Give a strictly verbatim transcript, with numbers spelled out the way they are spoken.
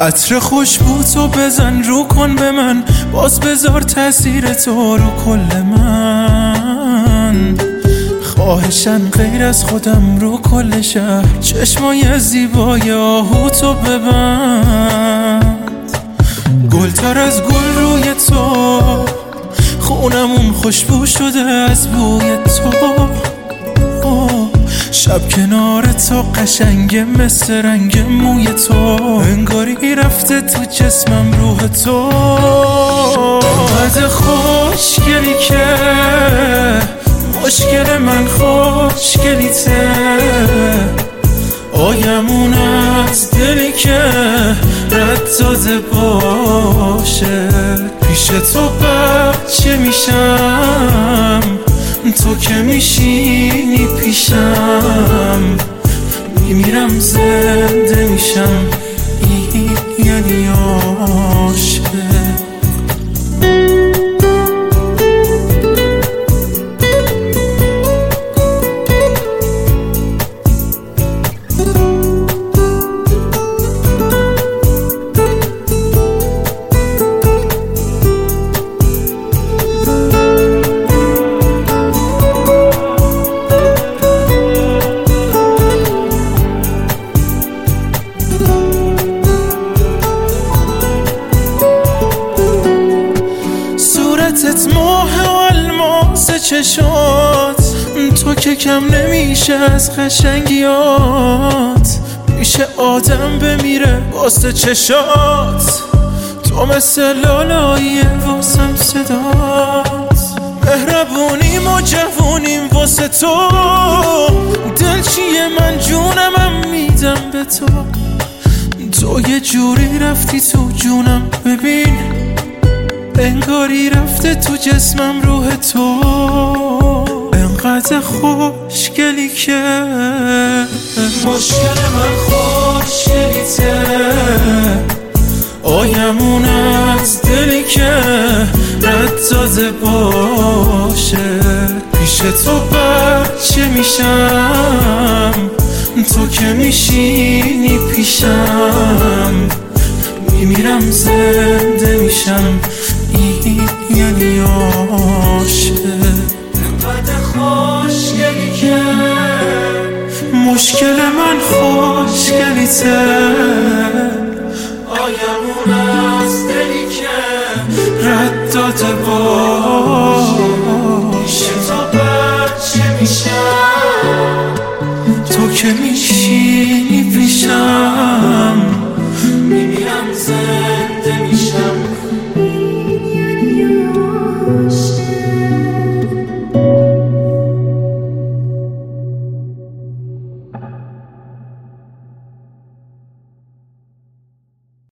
عطر خوشبو تو بزن رو کن به من، باز بذار تاثیر تو رو کل من. خواهشن غیر از خودم رو کل شهر، چشمای زیبای آهو تو ببند. گلتر از گل روی تو، خونمون خوشبو شده از بوی تو. شب کنار تو قشنگه مثل رنگ موی تو، انگاری رفته تو جسمم روح تو. قد خوشگلی که مشکل من خوشگلیته، آیمون از دلی که رد داده باشه. پیش تو بچه میشم، تو که میشینی پیشم، میمیرم زنده میشم، این یعنی عاشق. صورتت ماه و الماس چشات، تو که کم نمیشه از قشنگیات. میشه آدم بمیره واسه چشات، تو مثل لالاییه واسم صدات. مهربونیم و جوونیم واسه تو، دل چیه من جونمم میدم به تو. تو یه جوری رفتی تو جونم، ببین انگاری رفته تو جسمم روح تو. انقدر خوشگلی که مشکل من خوشگلیته، آیمون از دلی که رد داده باشه. پیش تو بچه میشم، تو که میشینی پیشم، میمیرم زنده میشم، این یعنی عاشق. انقدر خوشگلی که مشکل من خوشگلیته، آیمون از دلی که رد داده باش. تو بچه میشم، تو که میشینی پیشم، میمیرم زنده میشم.